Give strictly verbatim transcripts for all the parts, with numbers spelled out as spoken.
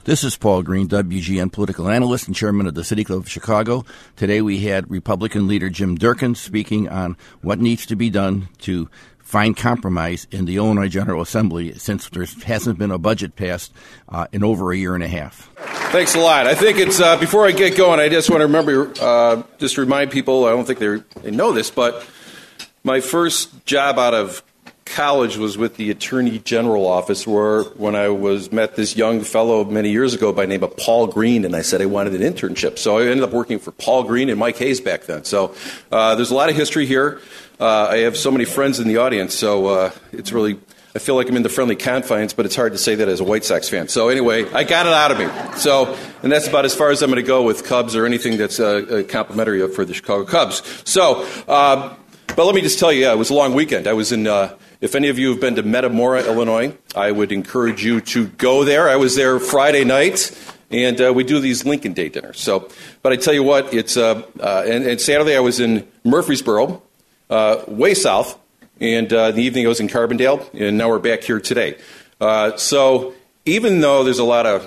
This is Paul Green, W G N political analyst and chairman of the City Club of Chicago. Today we had Republican leader Jim Durkin speaking on what needs to be done to find compromise in the Illinois General Assembly since there hasn't been a budget passed uh, in over a year and a half. Thanks a lot. I think it's, uh, before I get going, I just want to remember, uh, just to remind people, I don't think they know this, but my first job out of college was with the Attorney General office, where when I was met this young fellow many years ago by the name of Paul Green, and I said I wanted an internship. So I ended up working for Paul Green and Mike Hayes back then. So uh, there's a lot of history here. Uh, I have so many friends in the audience, so uh, it's really, I feel like I'm in the friendly confines, but it's hard to say that as a White Sox fan. So anyway, I got it out of me. So, and that's about as far as I'm going to go with Cubs or anything that's uh, complimentary for the Chicago Cubs. So, uh, but let me just tell you, yeah, it was a long weekend. I was in, uh, if any of you have been to Metamora, Illinois, I would encourage you to go there. I was there Friday night, and uh, we do these Lincoln Day dinners. So, but I tell you what, it's, uh, uh, and, and Saturday I was in Murfreesboro, uh, way south, and uh, in the evening I was in Carbondale, and now we're back here today. Uh, so even though there's a lot of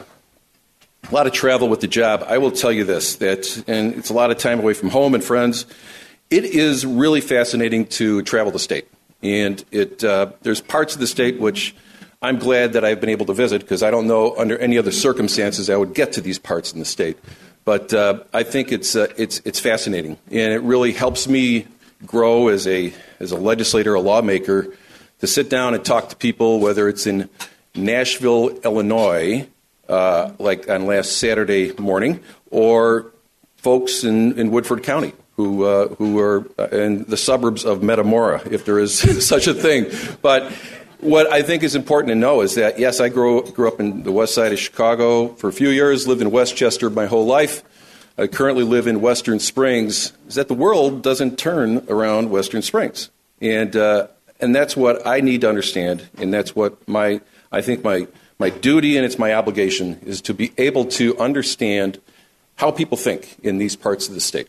a lot of travel with the job, I will tell you this, that, and it's a lot of time away from home and friends, it is really fascinating to travel the state. And it uh, there's parts of the state which I'm glad that I've been able to visit, because I don't know under any other circumstances I would get to these parts in the state. But uh, I think it's uh, it's it's fascinating, and it really helps me grow as a as a legislator, a lawmaker, to sit down and talk to people, whether it's in Nashville, Illinois, uh, like on last Saturday morning, or folks in, in Woodford County, who uh, who are in the suburbs of Metamora, if there is such a thing. But what I think is important to know is that, yes, I grew, grew up in the west side of Chicago for a few years, lived in Westchester my whole life. I currently live in Western Springs, is that the world doesn't turn around Western Springs. And uh, and that's what I need to understand, and that's what my I think my, my duty, and it's my obligation, is to be able to understand how people think in these parts of the state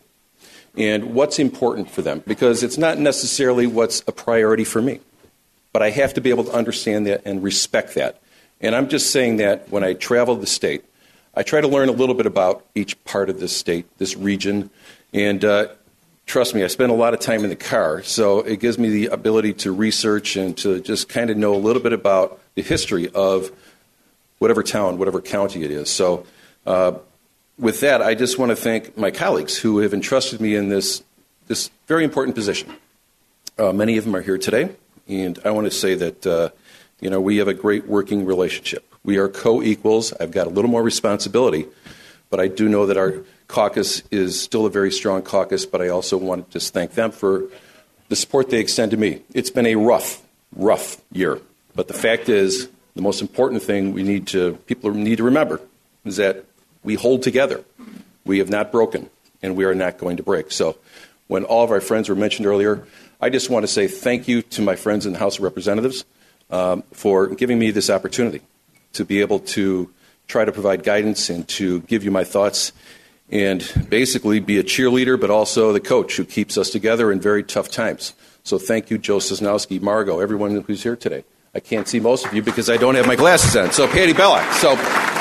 and what's important for them, because it's not necessarily what's a priority for me. But I have to be able to understand that and respect that. And I'm just saying that when I travel the state, I try to learn a little bit about each part of this state, this region, and uh, trust me, I spend a lot of time in the car, so it gives me the ability to research and to just kind of know a little bit about the history of whatever town, whatever county it is. So uh, with that, I just want to thank my colleagues who have entrusted me in this, this very important position. Uh, many of them are here today, and I want to say that uh, you know, we have a great working relationship. We are co-equals. I've got a little more responsibility, but I do know that our caucus is still a very strong caucus, but I also want to just thank them for the support they extend to me. It's been a rough, rough year, but the fact is, the most important thing we need to, people need to remember, is that we hold together. We have not broken, and we are not going to break. So when all of our friends were mentioned earlier, I just want to say thank you to my friends in the House of Representatives um, for giving me this opportunity to be able to try to provide guidance and to give you my thoughts and basically be a cheerleader, but also the coach who keeps us together in very tough times. So thank you, Joe Sosnowski, Margot, everyone who's here today. I can't see most of you because I don't have my glasses on. So Patty Belloc. So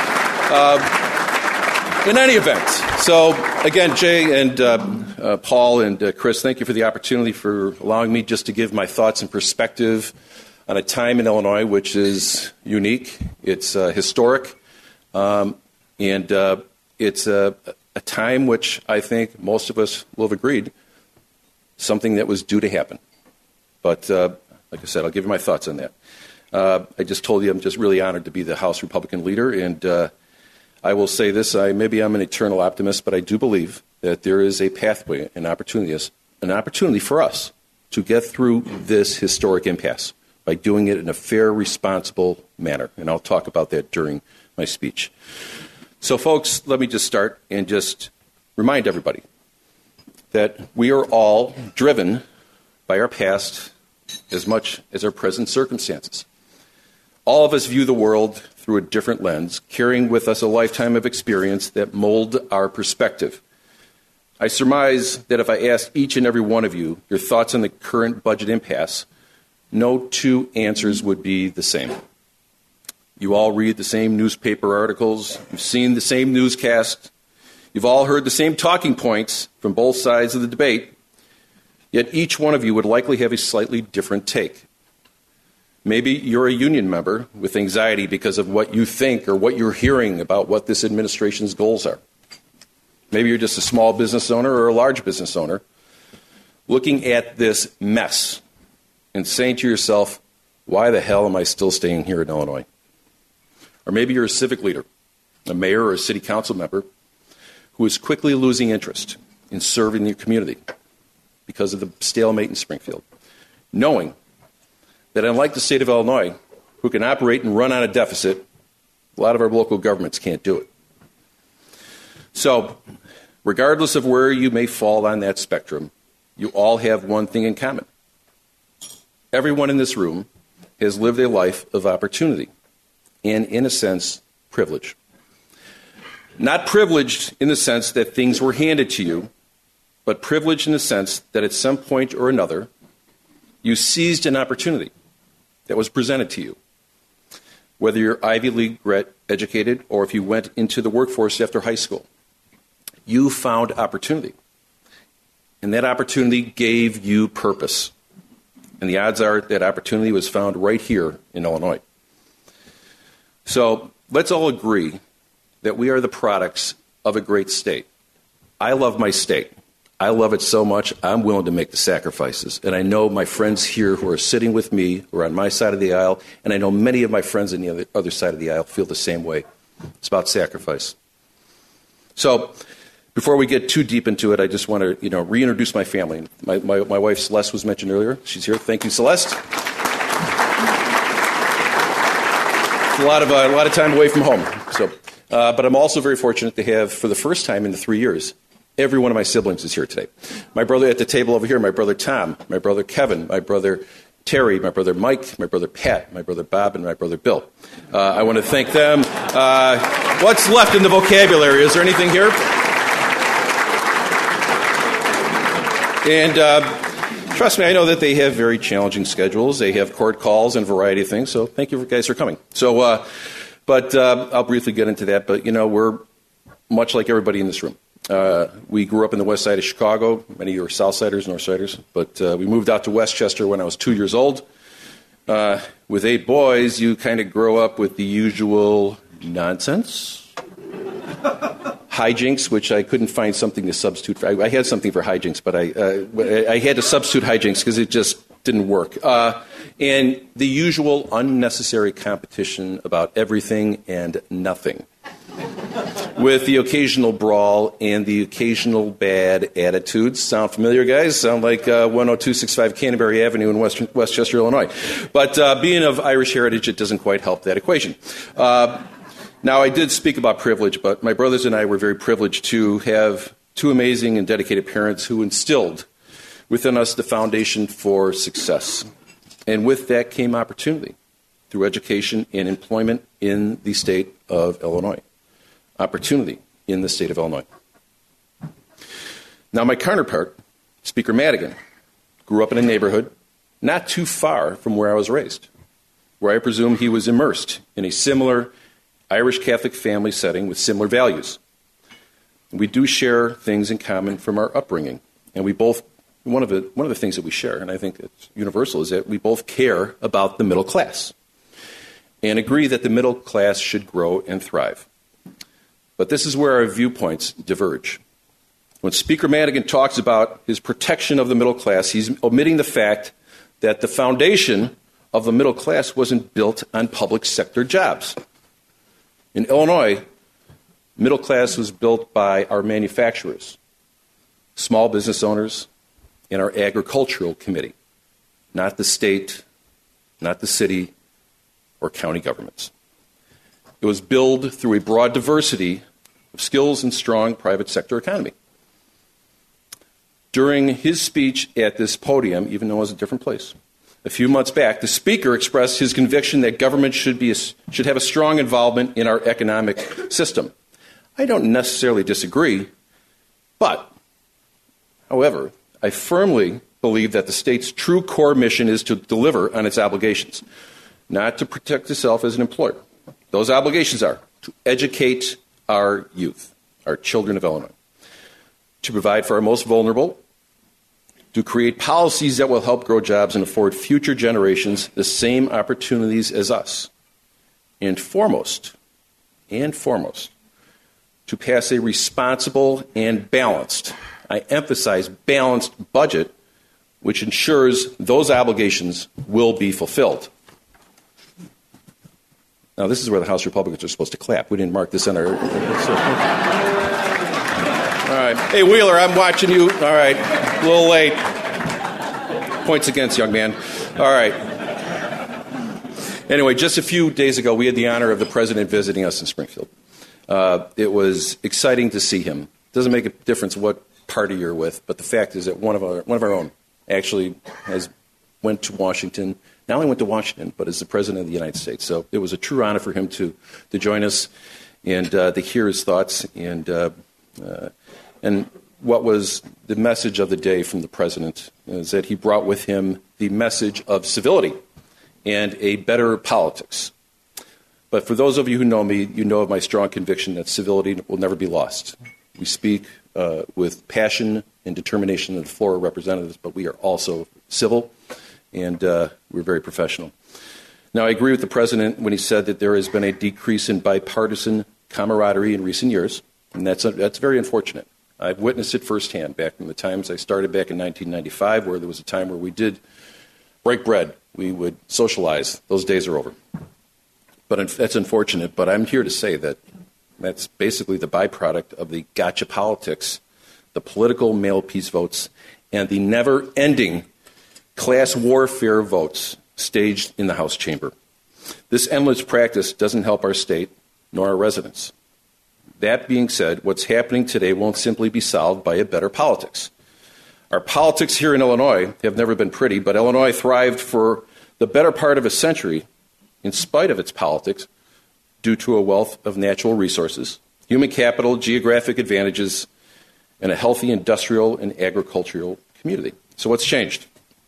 uh, in any event, so again, Jay and uh, uh, Paul and uh, Chris, thank you for the opportunity for allowing me just to give my thoughts and perspective on a time in Illinois which is unique. It's uh, historic, um, and uh, it's a, a time which I think most of us will have agreed, something that was due to happen. But uh, like I said, I'll give you my thoughts on that. Uh, I just told you I'm just really honored to be the House Republican leader, and uh, I will say this, I, maybe I'm an eternal optimist, but I do believe that there is a pathway, an opportunity, an opportunity for us to get through this historic impasse by doing it in a fair, responsible manner. And I'll talk about that during my speech. So, folks, let me just start and just remind everybody that we are all driven by our past as much as our present circumstances. All of us view the world through a different lens, carrying with us a lifetime of experience that mold our perspective. I surmise that if I asked each and every one of you your thoughts on the current budget impasse, no two answers would be the same. You all read the same newspaper articles. You've seen the same newscast. You've all heard the same talking points from both sides of the debate. Yet each one of you would likely have a slightly different take. Maybe you're a union member with anxiety because of what you think or what you're hearing about what this administration's goals are. Maybe you're just a small business owner or a large business owner looking at this mess and saying to yourself, why the hell am I still staying here in Illinois? Or maybe you're a civic leader, a mayor or a city council member who is quickly losing interest in serving your community because of the stalemate in Springfield, knowing that unlike the state of Illinois, who can operate and run on a deficit, a lot of our local governments can't do it. So, regardless of where you may fall on that spectrum, you all have one thing in common. Everyone in this room has lived a life of opportunity and, in a sense, privilege. Not privileged in the sense that things were handed to you, but privileged in the sense that at some point or another, you seized an opportunity that was presented to you. Whether you're Ivy League educated or if you went into the workforce after high school, you found opportunity. And that opportunity gave you purpose. And the odds are that opportunity was found right here in Illinois. So let's all agree that we are the products of a great state. I love my state. I love it so much, I'm willing to make the sacrifices. And I know my friends here who are sitting with me, who are on my side of the aisle, and I know many of my friends on the other, other side of the aisle feel the same way. It's about sacrifice. So before we get too deep into it, I just want to, you know, reintroduce my family. My, my, my wife, Celeste, was mentioned earlier. She's here. Thank you, Celeste. It's a lot of, uh, a lot of time away from home. So, uh, but I'm also very fortunate to have, for the first time in the three years, every one of my siblings is here today. My brother at the table over here, my brother Tom, my brother Kevin, my brother Terry, my brother Mike, my brother Pat, my brother Bob, and my brother Bill. Uh, I want to thank them. Uh, what's left in the vocabulary? Is there anything here? And uh, trust me, I know that they have very challenging schedules. They have court calls and a variety of things, so thank you guys for coming. So, uh, but uh, I'll briefly get into that. But, you know, we're much like everybody in this room. Uh, we grew up in the west side of Chicago. Many of you are Southsiders, Northsiders. But uh, we moved out to Westchester when I was two years old. Uh, with eight boys, you kind of grow up with the usual nonsense. Hijinks, which I couldn't find something to substitute for. I, I had something for hijinks, but I, uh, I had to substitute hijinks because it just didn't work. Uh, and the usual unnecessary competition about everything and nothing. With the occasional brawl and the occasional bad attitudes. Sound familiar, guys? Sound like uh, one oh two sixty-five Canterbury Avenue in West- Westchester, Illinois. But uh, being of Irish heritage, it doesn't quite help that equation. Uh, now, I did speak about privilege, but my brothers and I were very privileged to have two amazing and dedicated parents who instilled within us the foundation for success. And with that came opportunity through education and employment in the state of Illinois. Opportunity in the state of Illinois. Now, my counterpart, Speaker Madigan, grew up in a neighborhood not too far from where I was raised, where I presume he was immersed in a similar Irish Catholic family setting with similar values. We do share things in common from our upbringing, and we both, one of the, one of the things that we share, and I think it's universal, is that we both care about the middle class and agree that the middle class should grow and thrive. But this is where our viewpoints diverge. When Speaker Madigan talks about his protection of the middle class, he's omitting the fact that the foundation of the middle class wasn't built on public sector jobs. In Illinois, middle class was built by our manufacturers, small business owners, and our agricultural committee, not the state, not the city, or county governments. It was built through a broad diversity of skills and strong private sector economy. During his speech at this podium, even though it was a different place, a few months back, the speaker expressed his conviction that government should be a, should have a strong involvement in our economic system. I don't necessarily disagree, but, however, I firmly believe that the state's true core mission is to deliver on its obligations, not to protect itself as an employer. Those obligations are to educate our youth, our children of Illinois, to provide for our most vulnerable, to create policies that will help grow jobs and afford future generations the same opportunities as us, and foremost, and foremost, to pass a responsible and balanced, I emphasize balanced budget, which ensures those obligations will be fulfilled. Now, this is where the House Republicans are supposed to clap. We didn't mark this on our... All right. Hey, Wheeler, I'm watching you. All right. A little late. Points against, young man. All right. Anyway, just a few days ago, we had the honor of the president visiting us in Springfield. Uh, it was exciting to see him. It doesn't make a difference what party you're with, but the fact is that one of our, one of our own actually has went to Washington. Not only went to Washington, but as the President of the United States. So it was a true honor for him to, to join us and uh, to hear his thoughts. And, uh, uh, and what was the message of the day from the President is that he brought with him the message of civility and a better politics. But for those of you who know me, you know of my strong conviction that civility will never be lost. We speak uh, with passion and determination on the floor of representatives, but we are also civil. And uh, we're very professional. Now, I agree with the President when he said that there has been a decrease in bipartisan camaraderie in recent years, and that's, uh, that's very unfortunate. I've witnessed it firsthand back in the times I started back in nineteen ninety-five, where there was a time where we did break bread. We would socialize. Those days are over. But that's unfortunate, but I'm here to say that that's basically the byproduct of the gotcha politics, the political male peace votes, and the never-ending class warfare votes staged in the House chamber. This endless practice doesn't help our state nor our residents. That being said, what's happening today won't simply be solved by a better politics. Our politics here in Illinois have never been pretty, but Illinois thrived for the better part of a century in spite of its politics due to a wealth of natural resources, human capital, geographic advantages, and a healthy industrial and agricultural community. So what's changed?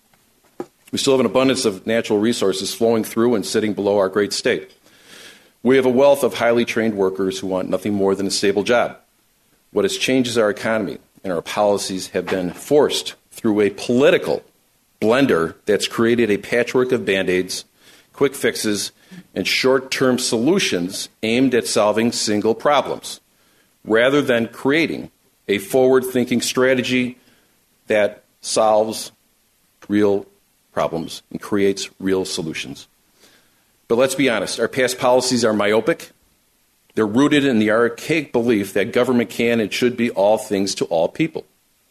We still have an abundance of natural resources flowing through and sitting below our great state. We have a wealth of highly trained workers who want nothing more than a stable job. What has changed is our economy, and our policies have been forced through a political blender that's created a patchwork of Band-Aids, quick fixes, and short-term solutions aimed at solving single problems, rather than creating a forward-thinking strategy that solves real problems and creates real solutions. But let's be honest, our past policies are myopic. They're rooted in the archaic belief that government can and should be all things to all people.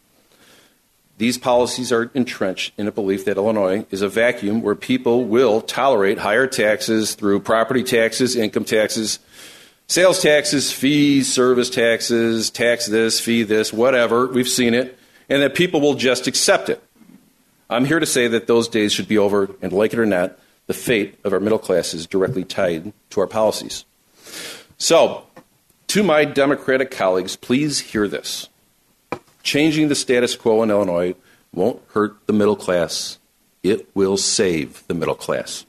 These policies are entrenched in a belief that Illinois is a vacuum where people will tolerate higher taxes through property taxes, income taxes, sales taxes, fees, service taxes, tax this, fee this, whatever. We've seen it. And that people will just accept it. I'm here to say that those days should be over, and like it or not, the fate of our middle class is directly tied to our policies. So, to my Democratic colleagues, please hear this. Changing the status quo in Illinois won't hurt the middle class. It will save the middle class.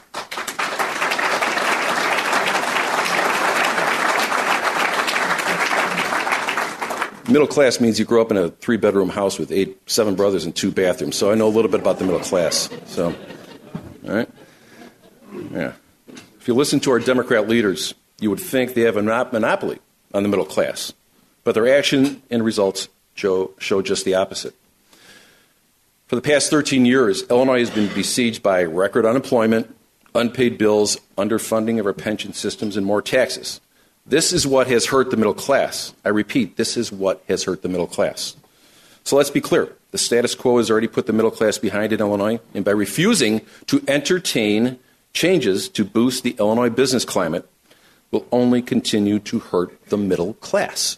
Middle class means you grow up in a three-bedroom house with eight, seven brothers and two bathrooms. So I know a little bit about the middle class. So, all right, yeah. If you listen to our Democrat leaders, you would think they have a monopoly on the middle class, but their action and results show, show just the opposite. For the past thirteen years, Illinois has been besieged by record unemployment, unpaid bills, underfunding of our pension systems, and more taxes. This is what has hurt the middle class. I repeat, this is what has hurt the middle class. So let's be clear. The status quo has already put the middle class behind in Illinois, and by refusing to entertain changes to boost the Illinois business climate will only continue to hurt the middle class.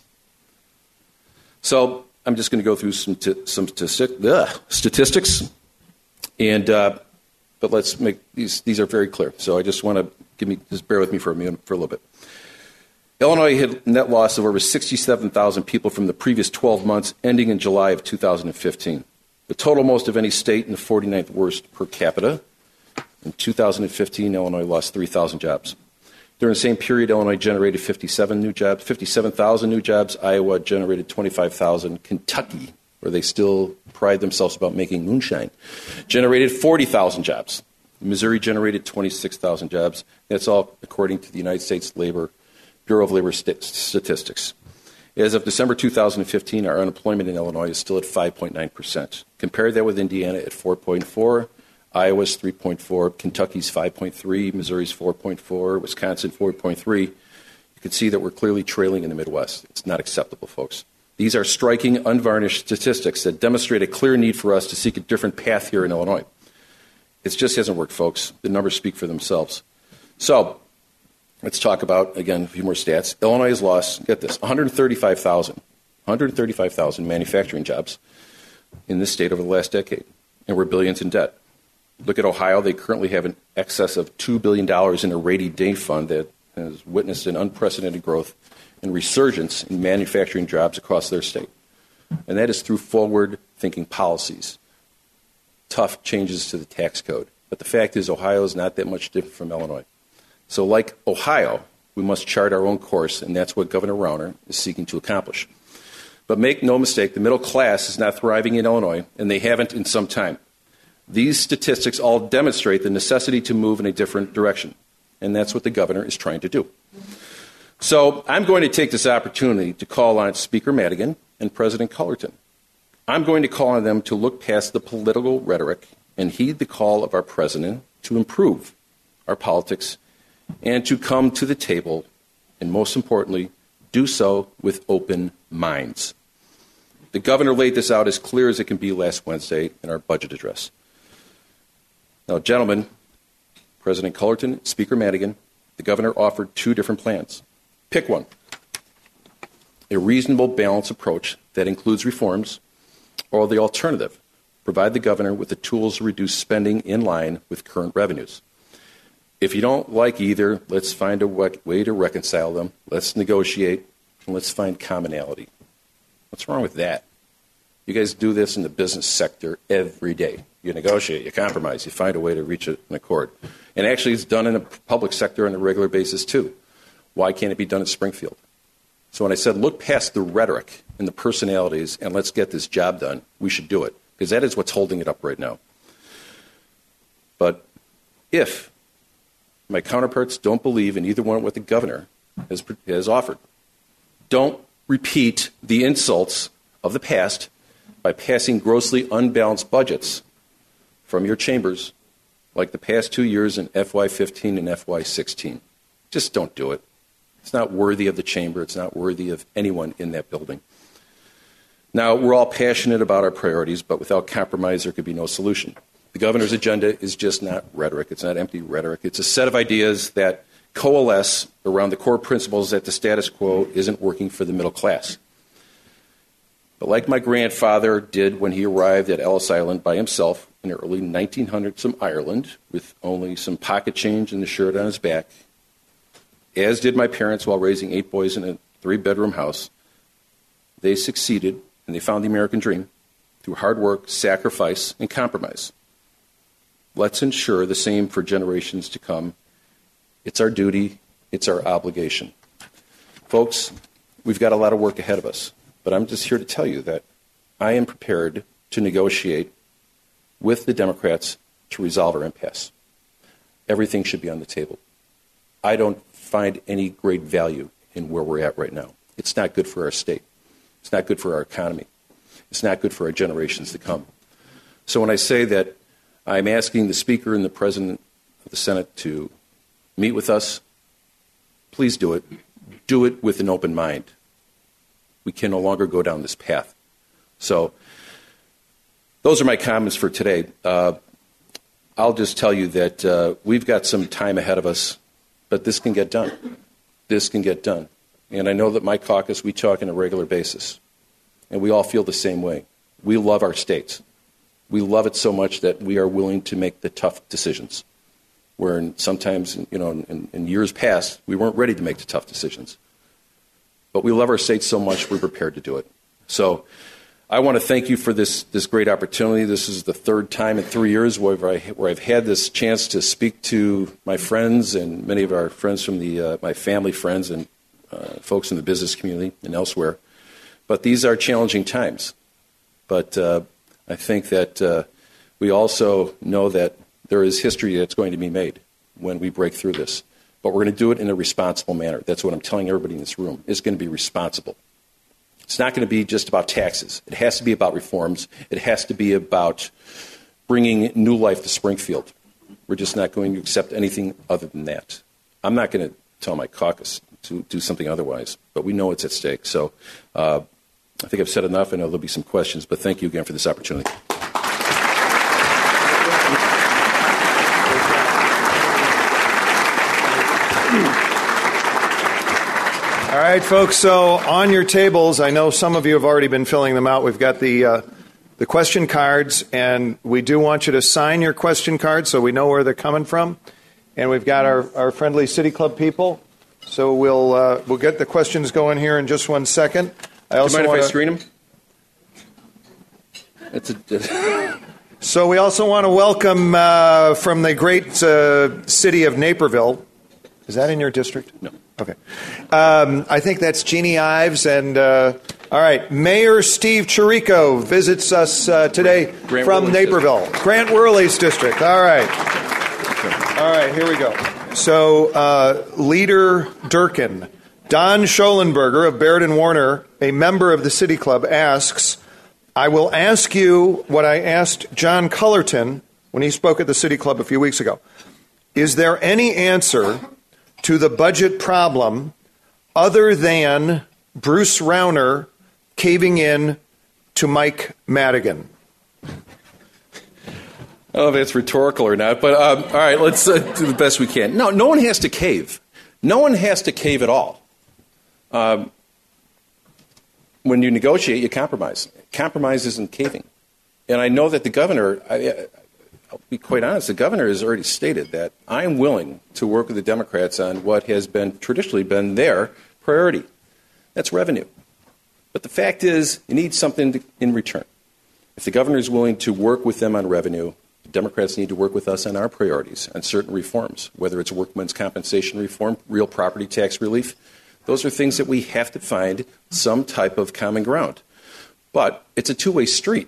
So I'm just going to go through some t- some statistic, ugh, statistics, and uh, but let's make these. These are very clear. So I just want to give me just bear with me for a minute, for a little bit. Illinois had a net loss of over sixty-seven thousand people from the previous twelve months, ending in July of two thousand fifteen. The total most of any state and the forty-ninth worst per capita. In two thousand fifteen, Illinois lost three thousand jobs. During the same period, Illinois generated fifty-seven new jobs, fifty-seven thousand new jobs. Iowa generated twenty-five thousand. Kentucky, where they still pride themselves about making moonshine, generated forty thousand jobs. Missouri generated twenty-six thousand jobs. That's all according to the United States Labor Bureau of Labor St- Statistics. As of December two thousand fifteen, our unemployment in Illinois is still at five point nine percent. Compare that with Indiana at four point four, Iowa's three point four, Kentucky's five point three, Missouri's four point four, Wisconsin four point three. You can see that we're clearly trailing in the Midwest. It's not acceptable, folks. These are striking, unvarnished statistics that demonstrate a clear need for us to seek a different path here in Illinois. It just hasn't worked, folks. The numbers speak for themselves. So let's talk about, again, a few more stats. Illinois has lost, get this, one hundred thirty-five thousand, one hundred thirty-five thousand manufacturing jobs in this state over the last decade, and we're billions in debt. Look at Ohio. They currently have an excess of two billion dollars in a rainy day fund that has witnessed an unprecedented growth and resurgence in manufacturing jobs across their state. And that is through forward-thinking policies, tough changes to the tax code. But the fact is Ohio is not that much different from Illinois. So like Ohio, we must chart our own course, and that's what Governor Rauner is seeking to accomplish. But make no mistake, the middle class is not thriving in Illinois, and they haven't in some time. These statistics all demonstrate the necessity to move in a different direction, and that's what the governor is trying to do. So I'm going to take this opportunity to call on Speaker Madigan and President Cullerton. I'm going to call on them to look past the political rhetoric and heed the call of our president to improve our politics and to come to the table, and most importantly, do so with open minds. The governor laid this out as clear as it can be last Wednesday in our budget address. Now, gentlemen, President Cullerton, Speaker Madigan, the governor offered two different plans. Pick one. A reasonable, balanced approach that includes reforms, or the alternative, provide the governor with the tools to reduce spending in line with current revenues. If you don't like either, let's find a way to reconcile them. Let's negotiate, and let's find commonality. What's wrong with that? You guys do this in the business sector every day. You negotiate, you compromise, you find a way to reach an accord. And actually, it's done in the public sector on a regular basis, too. Why can't it be done at Springfield? So when I said look past the rhetoric and the personalities and let's get this job done, we should do it, because that is what's holding it up right now. But if my counterparts don't believe in either one of what the governor has, has offered, don't repeat the insults of the past by passing grossly unbalanced budgets from your chambers like the past two years in F Y fifteen and F Y sixteen. Just don't do it. It's not worthy of the chamber. It's not worthy of anyone in that building. Now, we're all passionate about our priorities, but without compromise, there could be no solution. The governor's agenda is just not rhetoric. It's not empty rhetoric. It's a set of ideas that coalesce around the core principles that the status quo isn't working for the middle class. But like my grandfather did when he arrived at Ellis Island by himself in the early nineteen hundreds from Ireland with only some pocket change and the shirt on his back, as did my parents while raising eight boys in a three-bedroom house, they succeeded and they found the American dream through hard work, sacrifice, and compromise. Let's ensure the same for generations to come. It's our duty. It's our obligation. Folks, we've got a lot of work ahead of us, but I'm just here to tell you that I am prepared to negotiate with the Democrats to resolve our impasse. Everything should be on the table. I don't find any great value in where we're at right now. It's not good for our state. It's not good for our economy. It's not good for our generations to come. So when I say that I'm asking the Speaker and the President of the Senate to meet with us, please do it. Do it with an open mind. We can no longer go down this path. So those are my comments for today. Uh, I'll just tell you that uh, we've got some time ahead of us, but this can get done. This can get done. And I know that my caucus, we talk on a regular basis, and we all feel the same way. We love our states. We love it so much that we are willing to make the tough decisions, where in sometimes, you know, in, in years past, we weren't ready to make the tough decisions. But we love our states so much, we're prepared to do it. So I want to thank you for this this great opportunity. This is the third time in three years where, I, where I've had this chance to speak to my friends and many of our friends from the uh, my family friends and uh, folks in the business community and elsewhere. But these are challenging times. But uh, I think that uh, we also know that there is history that's going to be made when we break through this. But we're going to do it in a responsible manner. That's what I'm telling everybody in this room. It's going to be responsible. It's not going to be just about taxes. It has to be about reforms. It has to be about bringing new life to Springfield. We're just not going to accept anything other than that. I'm not going to tell my caucus to do something otherwise, but we know it's at stake. So uh, I think I've said enough. I know there'll be some questions, but thank you again for this opportunity. All right, folks, so on your tables, I know some of you have already been filling them out. We've got the uh, the question cards, and we do want you to sign your question cards so we know where they're coming from. And we've got our, our friendly City Club people, so we'll uh, we'll get the questions going here in just one second. I also do you mind wanna... if I screen them? It's a... So we also want to welcome uh, from the great uh, city of Naperville. Is that in your district? No. Okay. Um, I think that's Jeannie Ives. And, uh, all right, Mayor Steve Chirico visits us uh, today Grant from Worley's Naperville. district. Grant Worley's district. All right. All right, here we go. So, uh, Leader Durkin, Don Schoenberger of Baird and Warner, a member of the City Club, asks, I will ask you what I asked John Cullerton when he spoke at the City Club a few weeks ago. Is there any answer to the budget problem other than Bruce Rauner caving in to Mike Madigan? I don't know if that's rhetorical or not, but um, all right, let's uh, do the best we can. No, no one has to cave. No one has to cave at all. Um, when you negotiate, you compromise. Compromise isn't caving. And I know that the governor, I, I'll be quite honest, the governor has already stated that I'm willing to work with the Democrats on what has been traditionally been their priority. That's revenue. But the fact is, you need something to, in return. If the governor is willing to work with them on revenue, the Democrats need to work with us on our priorities, on certain reforms, whether it's workmen's compensation reform, real property tax relief. Those are things that we have to find some type of common ground. But it's a two-way street.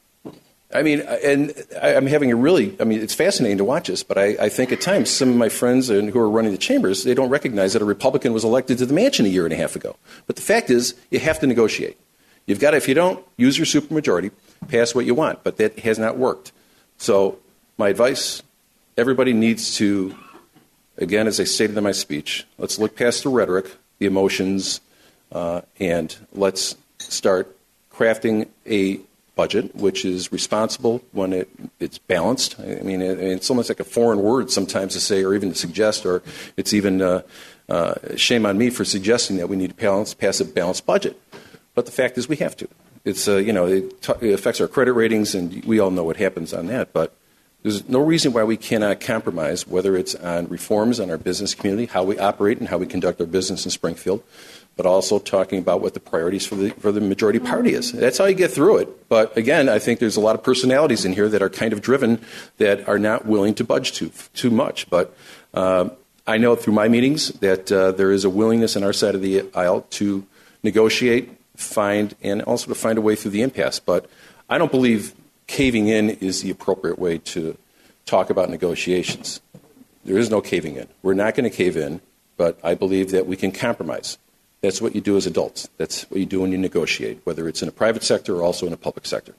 I mean, and I'm having a really, I mean, it's fascinating to watch this, but I, I think at times some of my friends who are running the chambers, they don't recognize that a Republican was elected to the mansion a year and a half ago. But the fact is, you have to negotiate. You've got to, if you don't, use your supermajority, pass what you want. But that has not worked. So my advice, everybody needs to, again, as I stated in my speech, let's look past the rhetoric, the emotions, uh, and let's start crafting a budget which is responsible when it, it's balanced. I mean, it, it's almost like a foreign word sometimes to say or even to suggest, or it's even uh, uh, shame on me for suggesting that we need to balance, pass a balanced budget. But the fact is we have to. It's, uh, you know, it, t- it affects our credit ratings, and we all know what happens on that. But there's no reason why we cannot compromise, whether it's on reforms on our business community, how we operate and how we conduct our business in Springfield, but also talking about what the priorities for the for the majority party is. That's how you get through it. But again, I think there's a lot of personalities in here that are kind of driven, that are not willing to budge too too much. But uh, I know through my meetings that uh, there is a willingness on our side of the aisle to negotiate, find, and also to find a way through the impasse. But I don't believe caving in is the appropriate way to talk about negotiations. There is no caving in. We're not going to cave in, but I believe that we can compromise. That's what you do as adults. That's what you do when you negotiate, whether it's in a private sector or also in a public sector.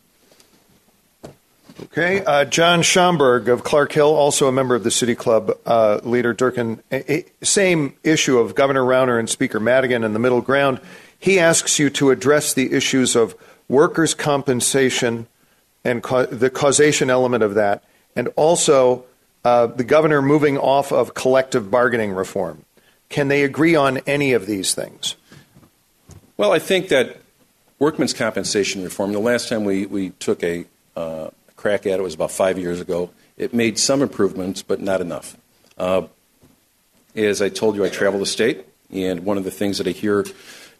Okay. Uh, John Schomburg of Clark Hill, also a member of the City Club, uh, Leader Durkin, a, a, same issue of Governor Rauner and Speaker Madigan in the middle ground. He asks you to address the issues of workers' compensation and ca- the causation element of that, and also uh, the governor moving off of collective bargaining reform. Can they agree on any of these things? Well, I think that workmen's compensation reform, the last time we, we took a uh, crack at it was about five years ago. It made some improvements, but not enough. Uh, as I told you, I travel the state, and one of the things that I hear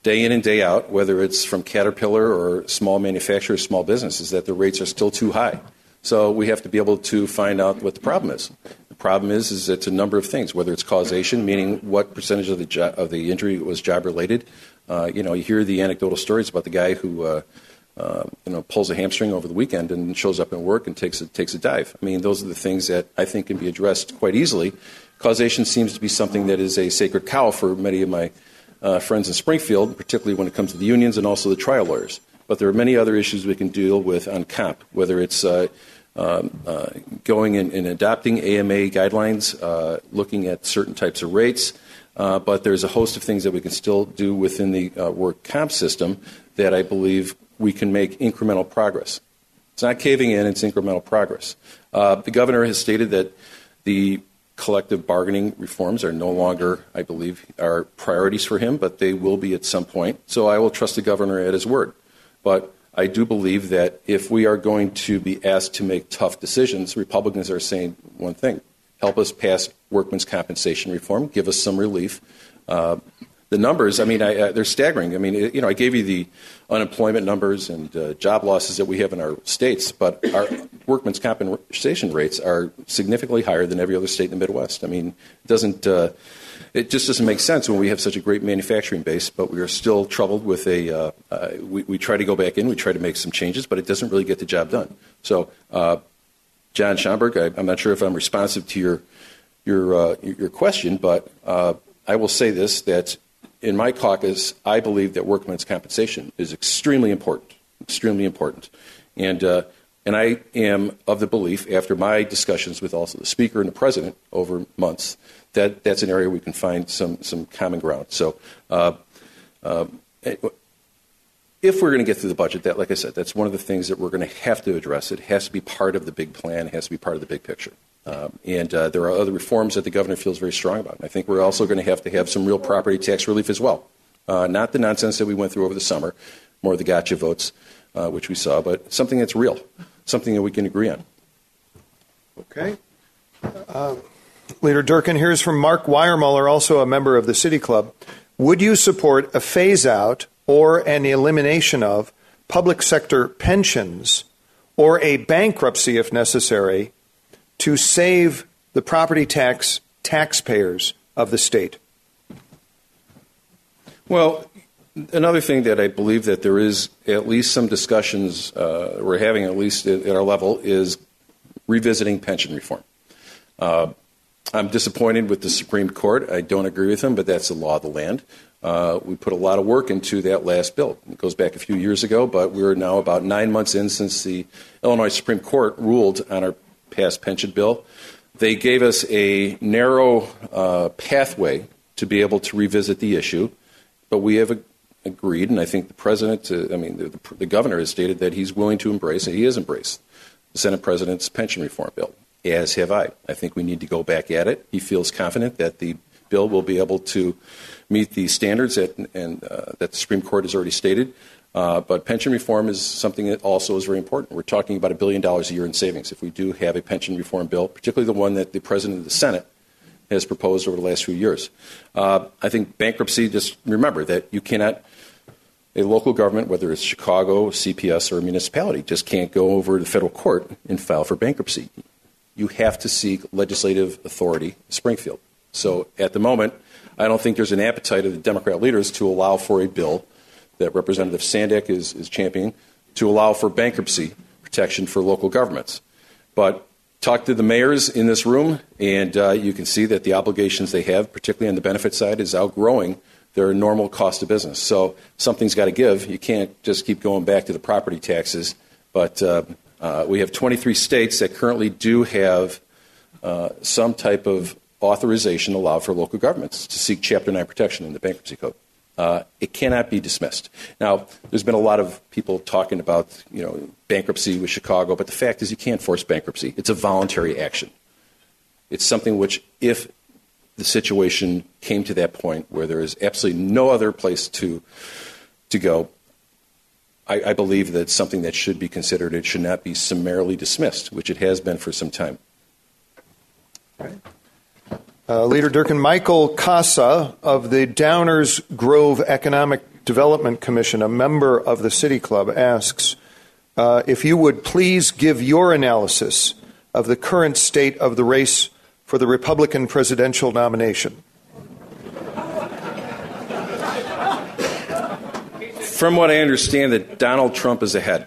day in and day out, whether it's from Caterpillar or small manufacturers, small businesses, that the rates are still too high. So we have to be able to find out what the problem is. The problem is, is it's a number of things, whether it's causation, meaning what percentage of the jo- of the injury was job-related. Uh, you know, you hear the anecdotal stories about the guy who, uh, uh, you know, pulls a hamstring over the weekend and shows up at work and takes a, takes a dive. I mean, those are the things that I think can be addressed quite easily. Causation seems to be something that is a sacred cow for many of my uh, friends in Springfield, particularly when it comes to the unions and also the trial lawyers. But there are many other issues we can deal with on comp, whether it's uh, um, uh, going and, and adopting A M A guidelines, uh, looking at certain types of rates. Uh, but there's a host of things that we can still do within the uh, work comp system that I believe we can make incremental progress. It's not caving in, it's incremental progress. Uh, the governor has stated that the collective bargaining reforms are no longer, I believe, are priorities for him, but they will be at some point. So I will trust the governor at his word. But I do believe that if we are going to be asked to make tough decisions, Republicans are saying one thing: help us pass workmen's compensation reform, give us some relief. Uh, the numbers, I mean, I, uh, they're staggering. I mean, it, you know, I gave you the unemployment numbers and uh, job losses that we have in our states, but our workmen's compensation rates are significantly higher than every other state in the Midwest. I mean, it doesn't, uh, it just doesn't make sense when we have such a great manufacturing base, but we are still troubled with a, uh, uh, we, we try to go back in, we try to make some changes, but it doesn't really get the job done. So, uh, John Schomburg, I, I'm not sure if I'm responsive to your your uh, your question, but uh, I will say this, that in my caucus, I believe that workmen's compensation is extremely important, extremely important. And uh, and I am of the belief, after my discussions with also the Speaker and the President over months, that that's an area we can find some, some common ground. So uh, uh, if we're going to get through the budget, that, like I said, that's one of the things that we're going to have to address. It has to be part of the big plan. It has to be part of the big picture. Um, and uh, there are other reforms that the governor feels very strong about. And I think we're also going to have to have some real property tax relief as well. Uh, not the nonsense that we went through over the summer, more the gotcha votes, uh, which we saw, but something that's real, something that we can agree on. Okay. Uh, Leader Durkin, here's from Mark Weiermuller, also a member of the City Club. Would you support a phase-out or an elimination of public sector pensions or a bankruptcy, if necessary, to save the property tax taxpayers of the state? Well, another thing that I believe that there is at least some discussions uh, we're having, at least at our level, is revisiting pension reform. Uh, I'm disappointed with the Supreme Court. I don't agree with them, but that's the law of the land. Uh, we put a lot of work into that last bill. It goes back a few years ago, but we're now about nine months in since the Illinois Supreme Court ruled on our past pension bill. They gave us a narrow uh, pathway to be able to revisit the issue, but we have a, agreed, and I think the president, uh, I mean, the, the, the governor has stated that he's willing to embrace, and he has embraced, the Senate president's pension reform bill, as have I. I think we need to go back at it. He feels confident that the bill will be able to meet the standards that, and, uh, that the Supreme Court has already stated. Uh, but pension reform is something that also is very important. We're talking about a billion dollars a year in savings if we do have a pension reform bill, particularly the one that the President of the Senate has proposed over the last few years. Uh, I think bankruptcy, just remember that you cannot, a local government, whether it's Chicago, C P S, or a municipality, just can't go over to the federal court and file for bankruptcy. You have to seek legislative authority in Springfield. So at the moment, I don't think there's an appetite of the Democrat leaders to allow for a bill that Representative Sandak is, is championing to allow for bankruptcy protection for local governments. But talk to the mayors in this room, and uh, you can see that the obligations they have, particularly on the benefit side, is outgrowing their normal cost of business. So something's got to give. You can't just keep going back to the property taxes. But uh, uh, we have twenty-three states that currently do have uh, some type of authorization allowed for local governments to seek Chapter nine protection in the bankruptcy code. Uh, it cannot be dismissed. Now, there's been a lot of people talking about, you know, bankruptcy with Chicago, but the fact is you can't force bankruptcy. It's a voluntary action. It's something which, if the situation came to that point where there is absolutely no other place to to go, I, I believe that it's something that should be considered. It should not be summarily dismissed, which it has been for some time. Right. Uh, Leader Durkin, Michael Casa of the Downers Grove Economic Development Commission, a member of the City Club, asks uh, if you would please give your analysis of the current state of the race for the Republican presidential nomination. From what I understand, that Donald Trump is ahead.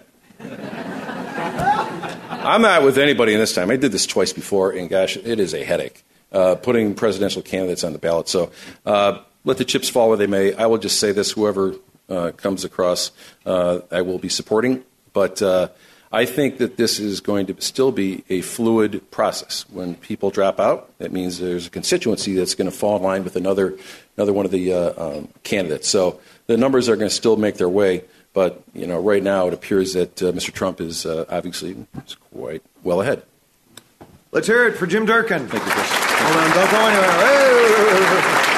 I'm not with anybody in this time. I did this twice before, and gosh, it is a headache, uh, putting presidential candidates on the ballot. So uh, let the chips fall where they may. I will just say this, whoever uh, comes across, uh, I will be supporting. But uh, I think that this is going to still be a fluid process. When people drop out, that means there's a constituency that's going to fall in line with another, another one of the uh, um, candidates. So the numbers are going to still make their way. But, you know, right now it appears that uh, Mister Trump is uh, obviously quite well ahead. Let's hear it for Jim Durkin. Thank you, Chris. Hold on, don't go anywhere. Hey!